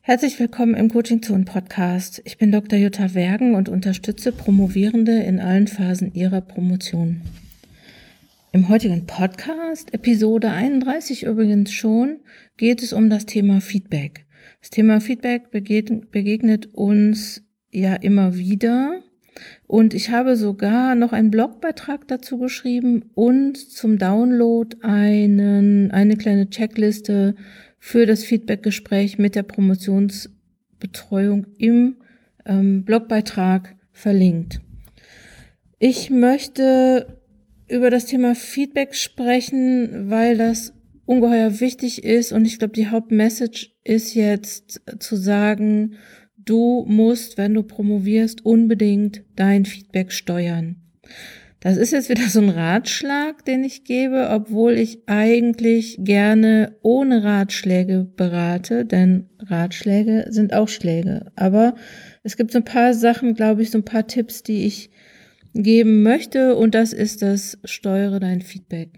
Herzlich willkommen im Coaching Zone Podcast. Ich bin Dr. Jutta Wergen und unterstütze Promovierende in allen Phasen ihrer Promotion. Im heutigen Podcast, Episode 31 übrigens schon, geht es um das Thema Feedback. Das Thema Feedback begegnet uns ja immer wieder und ich habe sogar noch einen Blogbeitrag dazu geschrieben und zum Download eine kleine Checkliste für das Feedbackgespräch mit der Promotionsbetreuung im Blogbeitrag verlinkt. Ich möchte über das Thema Feedback sprechen, weil das ungeheuer wichtig ist und ich glaube, die Hauptmessage ist jetzt zu sagen, du musst, wenn du promovierst, unbedingt dein Feedback steuern. Das ist jetzt wieder so ein Ratschlag, den ich gebe, obwohl ich eigentlich gerne ohne Ratschläge berate, denn Ratschläge sind auch Schläge. Aber es gibt so ein paar Sachen, glaube ich, so ein paar Tipps, die ich geben möchte und das ist das Steuere dein Feedback.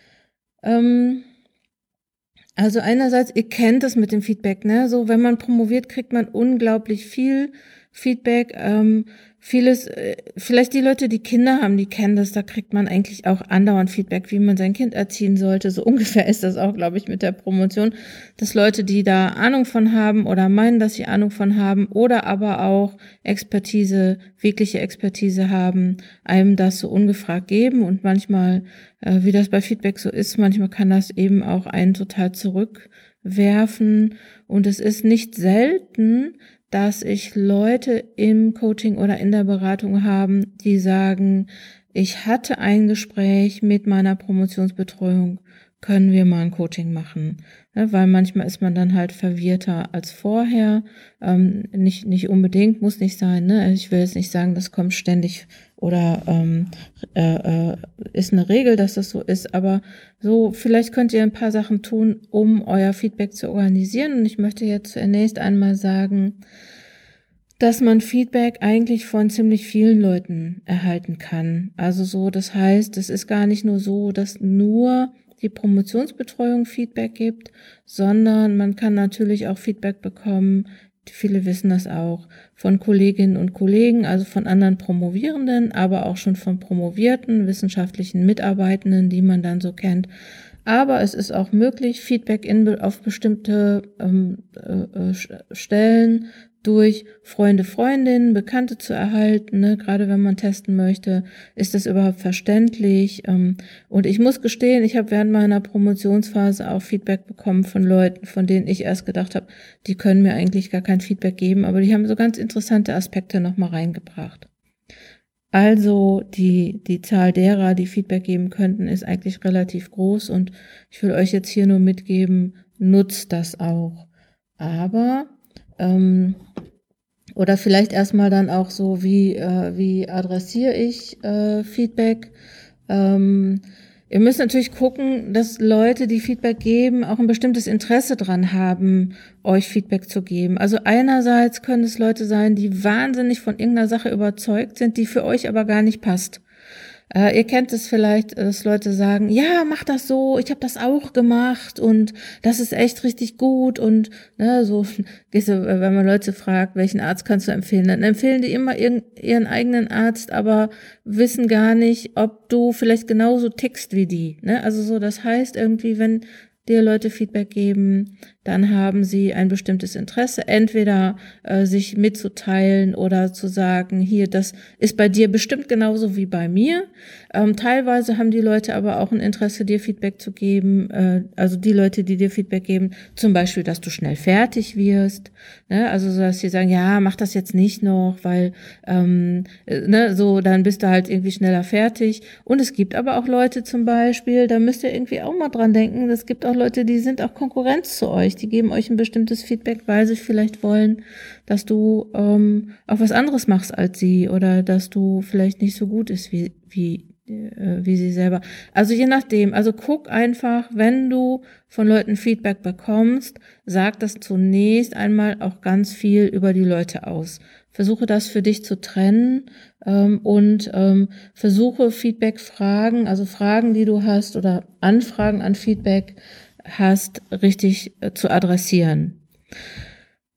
Also einerseits, ihr kennt das mit dem Feedback, ne? So, wenn man promoviert, kriegt man unglaublich viel Feedback. Vielleicht die Leute, die Kinder haben, die kennen das, da kriegt man eigentlich auch andauernd Feedback, wie man sein Kind erziehen sollte. So ungefähr ist das auch, glaube ich, mit der Promotion, dass Leute, die da Ahnung von haben oder meinen, dass sie Ahnung von haben oder aber auch wirkliche Expertise haben, einem das so ungefragt geben und manchmal, wie das bei Feedback so ist, manchmal kann das eben auch einen total zurückwerfen und es ist nicht selten, dass ich Leute im Coaching oder in der Beratung haben, die sagen, ich hatte ein Gespräch mit meiner Promotionsbetreuung, können wir mal ein Coaching machen? Ja, weil manchmal ist man dann halt verwirrter als vorher, nicht unbedingt, muss nicht sein, ne? Ich will jetzt nicht sagen, das kommt ständig oder ist eine Regel, dass das so ist, aber so, vielleicht könnt ihr ein paar Sachen tun, um euer Feedback zu organisieren und ich möchte jetzt zunächst einmal sagen, dass man Feedback eigentlich von ziemlich vielen Leuten erhalten kann. Also so, das heißt, es ist gar nicht nur so, dass nur die Promotionsbetreuung Feedback gibt, sondern man kann natürlich auch Feedback bekommen, viele wissen das auch, von Kolleginnen und Kollegen, also von anderen Promovierenden, aber auch schon von promovierten wissenschaftlichen Mitarbeitenden, die man dann so kennt. Aber es ist auch möglich, Feedback auf bestimmte Stellen durch Freunde, Freundinnen, Bekannte zu erhalten, ne? Gerade wenn man testen möchte, ist das überhaupt verständlich? Und ich muss gestehen, ich habe während meiner Promotionsphase auch Feedback bekommen von Leuten, von denen ich erst gedacht habe, die können mir eigentlich gar kein Feedback geben, aber die haben so ganz interessante Aspekte nochmal reingebracht. Also die Zahl derer, die Feedback geben könnten, ist eigentlich relativ groß und ich will euch jetzt hier nur mitgeben, nutzt das auch. Aber oder vielleicht erstmal dann auch so, wie adressiere ich Feedback? Ihr müsst natürlich gucken, dass Leute, die Feedback geben, auch ein bestimmtes Interesse dran haben, euch Feedback zu geben. Also einerseits können es Leute sein, die wahnsinnig von irgendeiner Sache überzeugt sind, die für euch aber gar nicht passt. Ihr kennt es vielleicht, dass Leute sagen, ja, mach das so, ich habe das auch gemacht und das ist echt richtig gut und ne, so, wenn man Leute fragt, welchen Arzt kannst du empfehlen, dann empfehlen die immer ihren eigenen Arzt, aber wissen gar nicht, ob du vielleicht genauso tickst wie die. Ne? Also so, das heißt irgendwie, wenn dir Leute Feedback geben, dann haben sie ein bestimmtes Interesse, entweder sich mitzuteilen oder zu sagen, hier, das ist bei dir bestimmt genauso wie bei mir. Teilweise haben die Leute aber auch ein Interesse, dir Feedback zu geben, also die Leute, die dir Feedback geben, zum Beispiel, dass du schnell fertig wirst, ne? Also so, dass sie sagen, ja, mach das jetzt nicht noch, weil ne, so, dann bist du halt irgendwie schneller fertig. Und es gibt aber auch Leute zum Beispiel, da müsst ihr irgendwie auch mal dran denken, es gibt auch Leute, die sind auch Konkurrenz zu euch. Die geben euch ein bestimmtes Feedback, weil sie vielleicht wollen, dass du auch was anderes machst als sie oder dass du vielleicht nicht so gut ist wie sie selber. Also je nachdem. Also guck einfach, wenn du von Leuten Feedback bekommst, sag das zunächst einmal auch ganz viel über die Leute aus. Versuche das für dich zu trennen und versuche Feedback-Fragen, also Fragen, die du hast oder Anfragen an Feedback hast, richtig zu adressieren.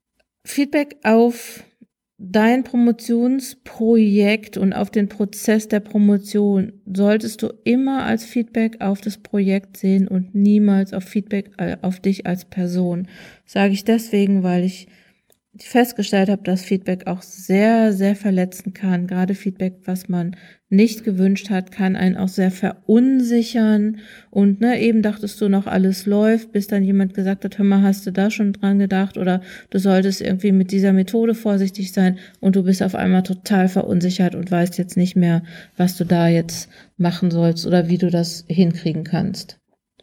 Feedback auf dein Promotionsprojekt und auf den Prozess der Promotion solltest du immer als Feedback auf das Projekt sehen und niemals auf Feedback auf dich als Person. Sage ich deswegen, weil ich festgestellt habe, dass Feedback auch sehr, sehr verletzen kann. Gerade Feedback, was man nicht gewünscht hat, kann einen auch sehr verunsichern. Und eben dachtest du noch, alles läuft, bis dann jemand gesagt hat, hör mal, hast du da schon dran gedacht? Oder du solltest irgendwie mit dieser Methode vorsichtig sein und du bist auf einmal total verunsichert und weißt jetzt nicht mehr, was du da jetzt machen sollst oder wie du das hinkriegen kannst.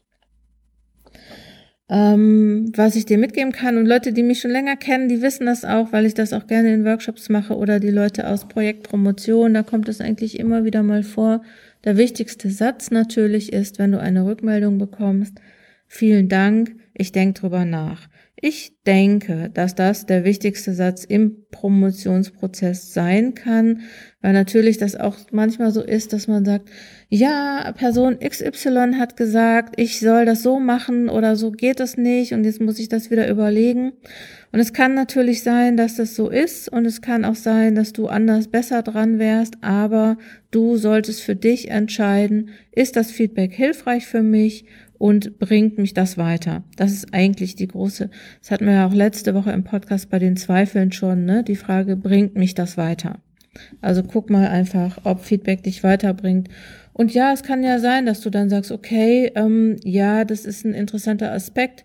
Was ich dir mitgeben kann, und Leute, die mich schon länger kennen, die wissen das auch, weil ich das auch gerne in Workshops mache oder die Leute aus Projektpromotion, da kommt es eigentlich immer wieder mal vor. Der wichtigste Satz natürlich ist, wenn du eine Rückmeldung bekommst, vielen Dank, ich denke drüber nach. Ich denke, dass das der wichtigste Satz im Promotionsprozess sein kann, weil natürlich das auch manchmal so ist, dass man sagt, ja, Person XY hat gesagt, ich soll das so machen oder so geht es nicht und jetzt muss ich das wieder überlegen. Und es kann natürlich sein, dass das so ist und es kann auch sein, dass du anders besser dran wärst, aber du solltest für dich entscheiden, ist das Feedback hilfreich für mich und bringt mich das weiter? Das ist eigentlich das hatten wir ja auch letzte Woche im Podcast bei den Zweifeln schon, ne? Die Frage, bringt mich das weiter? Also guck mal einfach, ob Feedback dich weiterbringt. Und ja, es kann ja sein, dass du dann sagst, okay, ja, das ist ein interessanter Aspekt,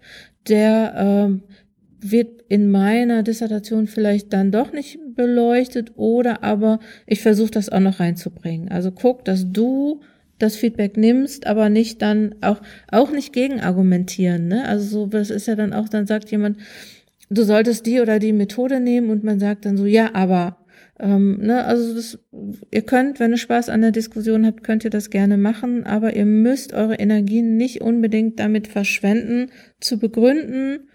der wird in meiner Dissertation vielleicht dann doch nicht beleuchtet oder aber ich versuche das auch noch reinzubringen. Also guck, dass du das Feedback nimmst, aber nicht dann auch nicht gegen argumentieren, ne? Also so, das ist ja dann auch, dann sagt jemand, du solltest die oder die Methode nehmen und man sagt dann so, ja, aber also ihr könnt, wenn ihr Spaß an der Diskussion habt, könnt ihr das gerne machen, aber ihr müsst eure Energien nicht unbedingt damit verschwenden, zu begründen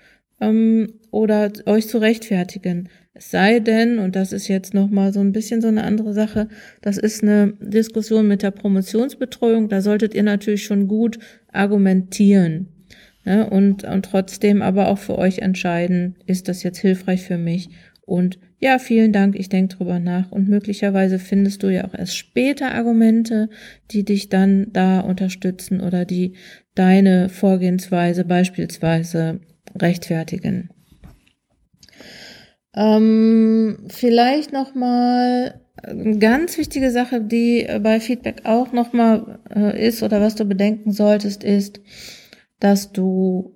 oder euch zu rechtfertigen. Es sei denn, und das ist jetzt nochmal so ein bisschen so eine andere Sache, das ist eine Diskussion mit der Promotionsbetreuung, da solltet ihr natürlich schon gut argumentieren. Ne? Und trotzdem aber auch für euch entscheiden, ist das jetzt hilfreich für mich? Und ja, vielen Dank, ich denke drüber nach. Und möglicherweise findest du ja auch erst später Argumente, die dich dann da unterstützen oder die deine Vorgehensweise beispielsweise rechtfertigen. Vielleicht nochmal eine ganz wichtige Sache, die bei Feedback auch nochmal ist oder was du bedenken solltest, ist, dass du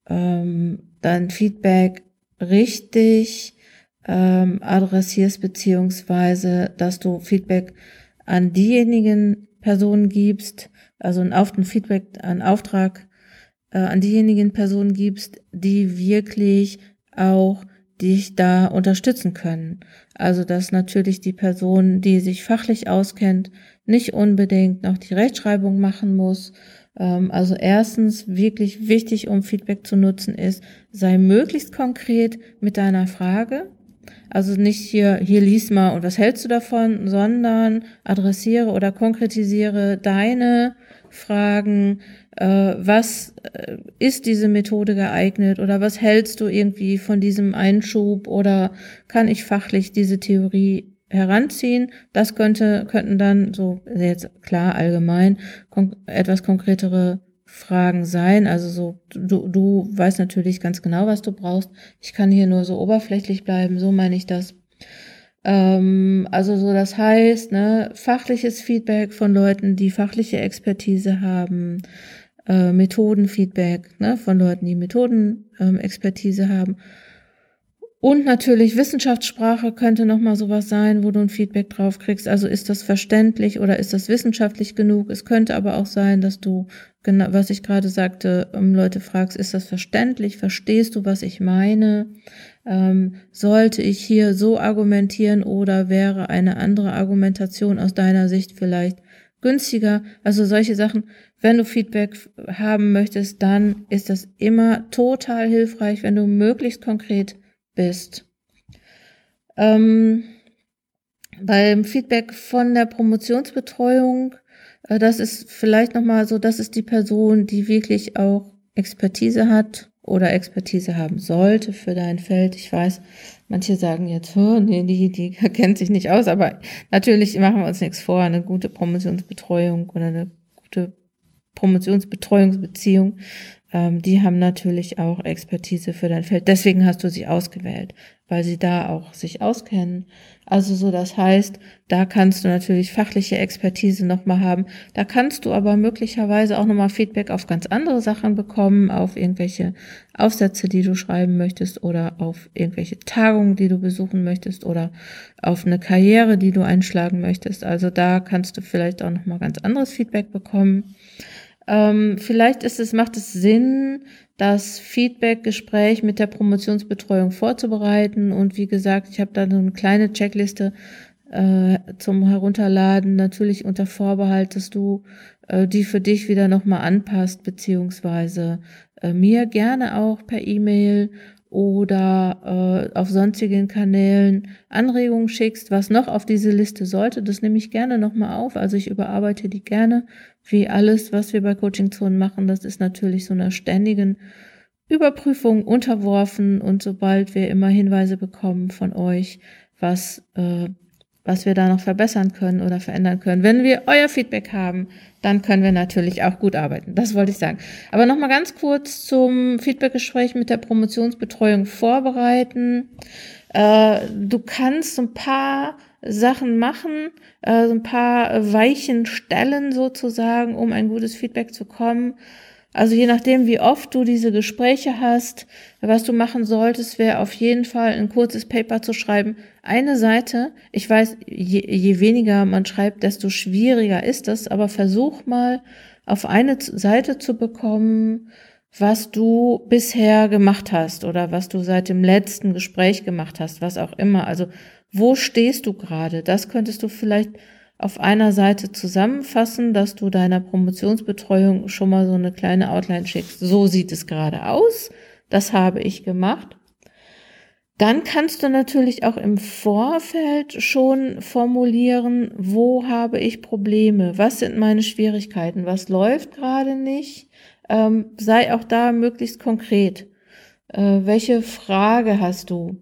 dein Feedback richtig adressierst, beziehungsweise dass du Feedback an diejenigen Personen gibst, also einen Auftrag an diejenigen Personen gibst, die wirklich auch dich da unterstützen können. Also dass natürlich die Person, die sich fachlich auskennt, nicht unbedingt noch die Rechtschreibung machen muss. Also erstens wirklich wichtig, um Feedback zu nutzen, ist, sei möglichst konkret mit deiner Frage. Also nicht hier lies mal und was hältst du davon, sondern adressiere oder konkretisiere deine Fragen, was ist diese Methode geeignet oder was hältst du irgendwie von diesem Einschub oder kann ich fachlich diese Theorie heranziehen? Das könnten dann so jetzt klar allgemein etwas konkretere Fragen sein. Also so, du weißt natürlich ganz genau, was du brauchst. Ich kann hier nur so oberflächlich bleiben, so meine ich das. Also so, das heißt, ne, fachliches Feedback von Leuten, die fachliche Expertise haben, Methodenfeedback, ne, von Leuten, die Methodenexpertise haben. Und natürlich Wissenschaftssprache könnte nochmal sowas sein, wo du ein Feedback drauf kriegst. Also ist das verständlich oder ist das wissenschaftlich genug? Es könnte aber auch sein, dass du, genau, was ich gerade sagte, Leute fragst, ist das verständlich? Verstehst du, was ich meine? Sollte ich hier so argumentieren oder wäre eine andere Argumentation aus deiner Sicht vielleicht günstiger? Also solche Sachen. Wenn du Feedback haben möchtest, dann ist das immer total hilfreich, wenn du möglichst konkret bist. Beim Feedback von der Promotionsbetreuung, das ist vielleicht nochmal so, das ist die Person, die wirklich auch Expertise hat oder Expertise haben sollte für dein Feld. Ich weiß, Manche sagen jetzt, nee, die kennt sich nicht aus, aber natürlich machen wir uns nichts vor. Eine gute Promotionsbetreuung oder eine gute Promotionsbetreuungsbeziehung, die haben natürlich auch Expertise für dein Feld. Deswegen hast du sie ausgewählt, weil sie da auch sich auskennen. Also so, das heißt, da kannst du natürlich fachliche Expertise nochmal haben. Da kannst du aber möglicherweise auch nochmal Feedback auf ganz andere Sachen bekommen, auf irgendwelche Aufsätze, die du schreiben möchtest oder auf irgendwelche Tagungen, die du besuchen möchtest oder auf eine Karriere, die du einschlagen möchtest. Also da kannst du vielleicht auch nochmal ganz anderes Feedback bekommen. Vielleicht macht es Sinn, das Feedback-Gespräch mit der Promotionsbetreuung vorzubereiten. Und wie gesagt, ich habe da so eine kleine Checkliste zum Herunterladen, natürlich unter Vorbehalt, dass du die für dich wieder nochmal anpasst, beziehungsweise mir gerne auch per E-Mail oder auf sonstigen Kanälen Anregungen schickst, was noch auf diese Liste sollte. Das nehme ich gerne nochmal auf. Also ich überarbeite die gerne, wie alles, was wir bei Coaching Zone machen. Das ist natürlich so einer ständigen Überprüfung unterworfen. Und sobald wir immer Hinweise bekommen von euch, was wir da noch verbessern können oder verändern können. Wenn wir euer Feedback haben, dann können wir natürlich auch gut arbeiten. Das wollte ich sagen. Aber nochmal ganz kurz zum Feedbackgespräch mit der Promotionsbetreuung vorbereiten. Du kannst so ein paar Sachen machen, so ein paar Weichen stellen sozusagen, um ein gutes Feedback zu bekommen. Also je nachdem, wie oft du diese Gespräche hast, was du machen solltest, wäre auf jeden Fall ein kurzes Paper zu schreiben. Eine Seite, ich weiß, je weniger man schreibt, desto schwieriger ist das, aber versuch mal auf eine Seite zu bekommen, was du bisher gemacht hast oder was du seit dem letzten Gespräch gemacht hast, was auch immer. Also wo stehst du gerade? Das könntest du vielleicht auf einer Seite zusammenfassen, dass du deiner Promotionsbetreuung schon mal so eine kleine Outline schickst. So sieht es gerade aus. Das habe ich gemacht. Dann kannst du natürlich auch im Vorfeld schon formulieren, wo habe ich Probleme? Was sind meine Schwierigkeiten? Was läuft gerade nicht? Sei auch da möglichst konkret. Welche Frage hast du?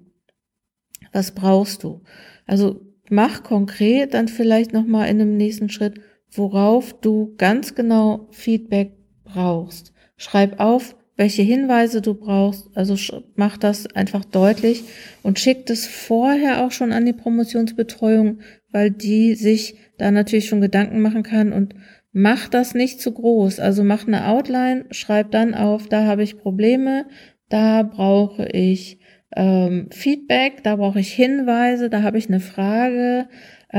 Was brauchst du? Also mach konkret dann vielleicht nochmal in einem nächsten Schritt, worauf du ganz genau Feedback brauchst. Schreib auf, welche Hinweise du brauchst, also mach das einfach deutlich und schick das vorher auch schon an die Promotionsbetreuung, weil die sich da natürlich schon Gedanken machen kann und mach das nicht zu groß. Also mach eine Outline, schreib dann auf, da habe ich Probleme, da brauche ich Feedback, da brauche ich Hinweise, da habe ich eine Frage.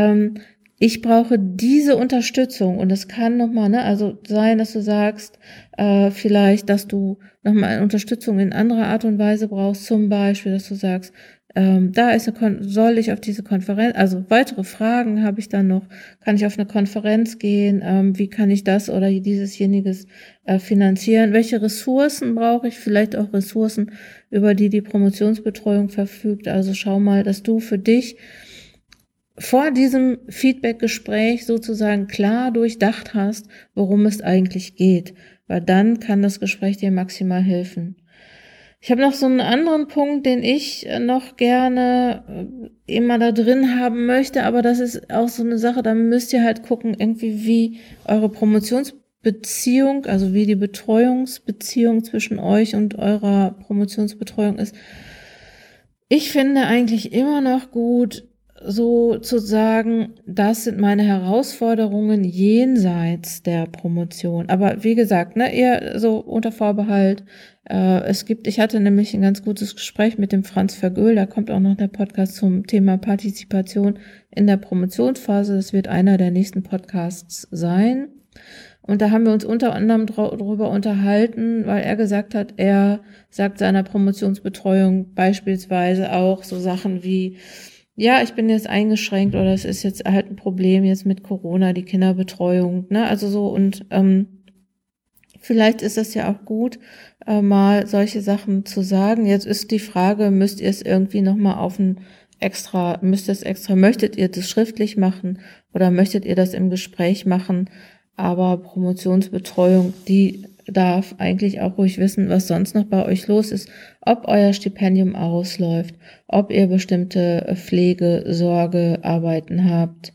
Ich brauche diese Unterstützung und es kann nochmal, also sein, dass du sagst, vielleicht, dass du nochmal Unterstützung in anderer Art und Weise brauchst, zum Beispiel, dass du sagst, da ist soll ich auf diese Konferenz, also weitere Fragen habe ich dann noch, kann ich auf eine Konferenz gehen, wie kann ich das oder jeniges finanzieren, welche Ressourcen brauche ich, vielleicht auch Ressourcen, über die Promotionsbetreuung verfügt, also schau mal, dass du für dich vor diesem Feedback-Gespräch sozusagen klar durchdacht hast, worum es eigentlich geht, weil dann kann das Gespräch dir maximal helfen. Ich habe noch so einen anderen Punkt, den ich noch gerne immer da drin haben möchte, aber das ist auch so eine Sache, da müsst ihr halt gucken, irgendwie wie eure Promotionsbeziehung, also wie die Betreuungsbeziehung zwischen euch und eurer Promotionsbetreuung ist. Ich finde eigentlich immer noch gut, so zu sagen, das sind meine Herausforderungen jenseits der Promotion. Aber wie gesagt, eher so unter Vorbehalt. Ich hatte nämlich ein ganz gutes Gespräch mit dem Franz Vergöhl, da kommt auch noch der Podcast zum Thema Partizipation in der Promotionsphase. Das wird einer der nächsten Podcasts sein. Und da haben wir uns unter anderem darüber unterhalten, weil er gesagt hat, er sagt seiner Promotionsbetreuung beispielsweise auch so Sachen wie, ja, ich bin jetzt eingeschränkt oder es ist jetzt halt ein Problem jetzt mit Corona, die Kinderbetreuung, also so und vielleicht ist es ja auch gut, mal solche Sachen zu sagen. Jetzt ist die Frage, müsst ihr es irgendwie nochmal möchtet ihr das schriftlich machen oder möchtet ihr das im Gespräch machen? Aber Promotionsbetreuung, die darf eigentlich auch ruhig wissen, was sonst noch bei euch los ist, ob euer Stipendium ausläuft, ob ihr bestimmte Pflege, Sorge, Arbeiten habt.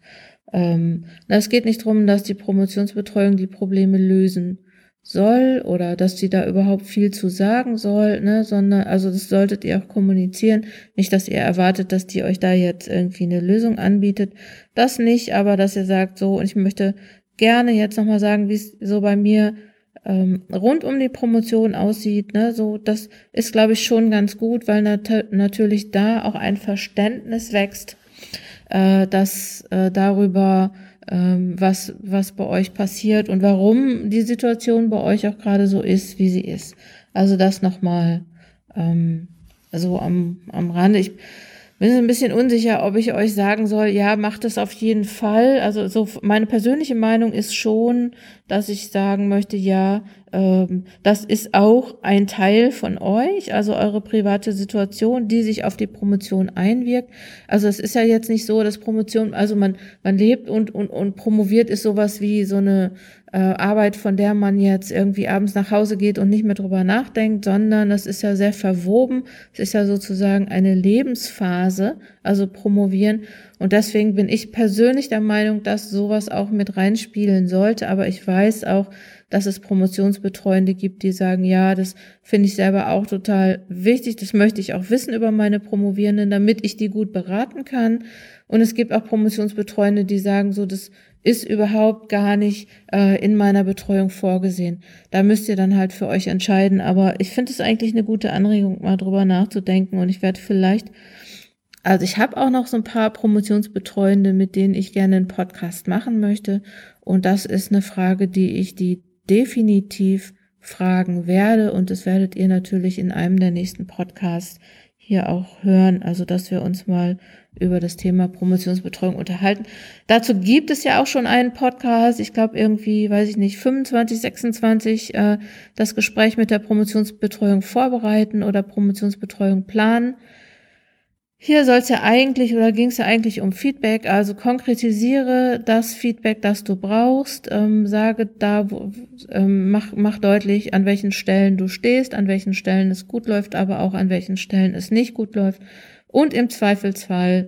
Es geht nicht darum, dass die Promotionsbetreuung die Probleme lösen soll oder dass sie da überhaupt viel zu sagen soll, ne, sondern, also das solltet ihr auch kommunizieren. Nicht, dass ihr erwartet, dass die euch da jetzt irgendwie eine Lösung anbietet. Das nicht, aber dass ihr sagt, so, und ich möchte gerne jetzt nochmal sagen, wie es so bei mir rund um die Promotion aussieht, ne, so, das ist, glaube ich, schon ganz gut, weil natürlich da auch ein Verständnis wächst, dass darüber was bei euch passiert und warum die Situation bei euch auch gerade so ist, wie sie ist. Also das nochmal so am Rande. Ich bin ein bisschen unsicher, ob ich euch sagen soll, ja, macht es auf jeden Fall. Also so meine persönliche Meinung ist schon, dass ich sagen möchte, ja, das ist auch ein Teil von euch, also eure private Situation, die sich auf die Promotion einwirkt. Also es ist ja jetzt nicht so, dass Promotion, also man lebt und promoviert ist sowas wie so eine Arbeit, von der man jetzt irgendwie abends nach Hause geht und nicht mehr drüber nachdenkt, sondern das ist ja sehr verwoben. Es ist ja sozusagen eine Lebensphase, also promovieren. Und deswegen bin ich persönlich der Meinung, dass sowas auch mit reinspielen sollte. Aber ich weiß auch, dass es Promotionsbetreuende gibt, die sagen, ja, das finde ich selber auch total wichtig. Das möchte ich auch wissen über meine Promovierenden, damit ich die gut beraten kann. Und es gibt auch Promotionsbetreuende, die sagen, so, das ist überhaupt gar nicht in meiner Betreuung vorgesehen. Da müsst ihr dann halt für euch entscheiden. Aber ich finde es eigentlich eine gute Anregung, mal drüber nachzudenken. Und ich werde vielleicht, also ich habe auch noch so ein paar Promotionsbetreuende, mit denen ich gerne einen Podcast machen möchte. Und das ist eine Frage, die definitiv fragen werde. Und das werdet ihr natürlich in einem der nächsten Podcasts hier auch hören. Also, dass wir uns mal über das Thema Promotionsbetreuung unterhalten. Dazu gibt es ja auch schon einen Podcast, ich glaube irgendwie, weiß ich nicht, 25, 26, das Gespräch mit der Promotionsbetreuung vorbereiten oder Promotionsbetreuung planen. Hier soll es ja eigentlich oder ging es ja eigentlich um Feedback, also konkretisiere das Feedback, das du brauchst, sage da, mach deutlich, an welchen Stellen du stehst, an welchen Stellen es gut läuft, aber auch an welchen Stellen es nicht gut läuft. Und im Zweifelsfall,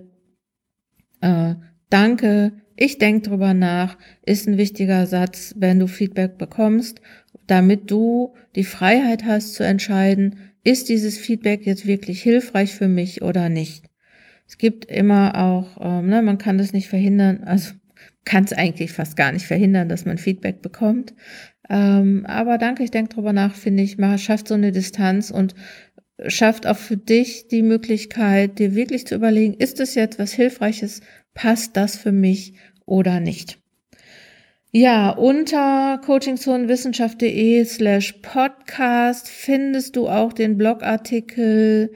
danke, ich denke drüber nach, ist ein wichtiger Satz, wenn du Feedback bekommst, damit du die Freiheit hast zu entscheiden, ist dieses Feedback jetzt wirklich hilfreich für mich oder nicht? Es gibt immer auch, man kann das nicht verhindern, also kann es eigentlich fast gar nicht verhindern, dass man Feedback bekommt. Aber danke, ich denke drüber nach, finde ich, schafft so eine Distanz und schafft auch für dich die Möglichkeit, dir wirklich zu überlegen, ist es jetzt was Hilfreiches, passt das für mich oder nicht? Ja, unter coachingzonenwissenschaft.de/podcast findest du auch den Blogartikel,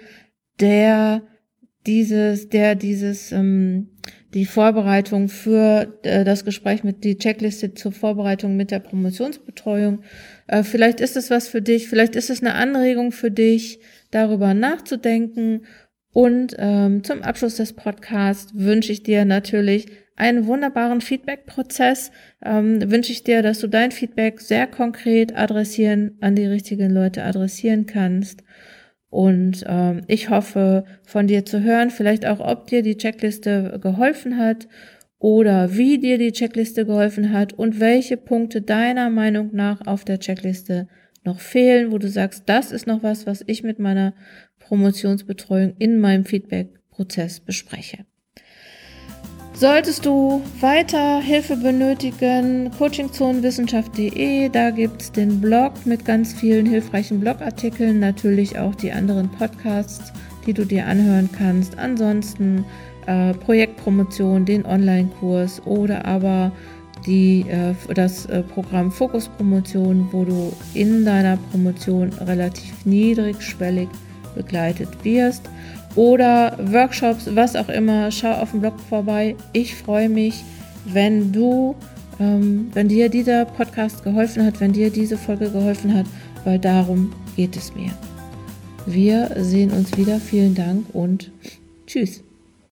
die Vorbereitung für das Gespräch die Checkliste zur Vorbereitung mit der Promotionsbetreuung. Vielleicht ist es was für dich, vielleicht ist es eine Anregung für dich, darüber nachzudenken. Und zum Abschluss des Podcasts wünsche ich dir natürlich einen wunderbaren Feedback-Prozess. Wünsche ich dir, dass du dein Feedback sehr konkret an die richtigen Leute adressieren kannst. Und ich hoffe, von dir zu hören, vielleicht auch, ob dir die Checkliste geholfen hat oder wie dir die Checkliste geholfen hat und welche Punkte deiner Meinung nach auf der Checkliste noch fehlen, wo du sagst, das ist noch was ich mit meiner Promotionsbetreuung in meinem Feedback-Prozess bespreche. Solltest du weiter Hilfe benötigen, coachingzonenwissenschaft.de, da gibt's den Blog mit ganz vielen hilfreichen Blogartikeln, natürlich auch die anderen Podcasts, die du dir anhören kannst. Ansonsten Projektpromotion, den Online-Kurs oder aber das Programm Fokus Promotion, wo du in deiner Promotion relativ niedrigschwellig begleitet wirst. Oder Workshops, was auch immer, schau auf dem Blog vorbei. Ich freue mich, wenn dir dieser Podcast geholfen hat, wenn dir diese Folge geholfen hat, weil darum geht es mir. Wir sehen uns wieder. Vielen Dank und tschüss.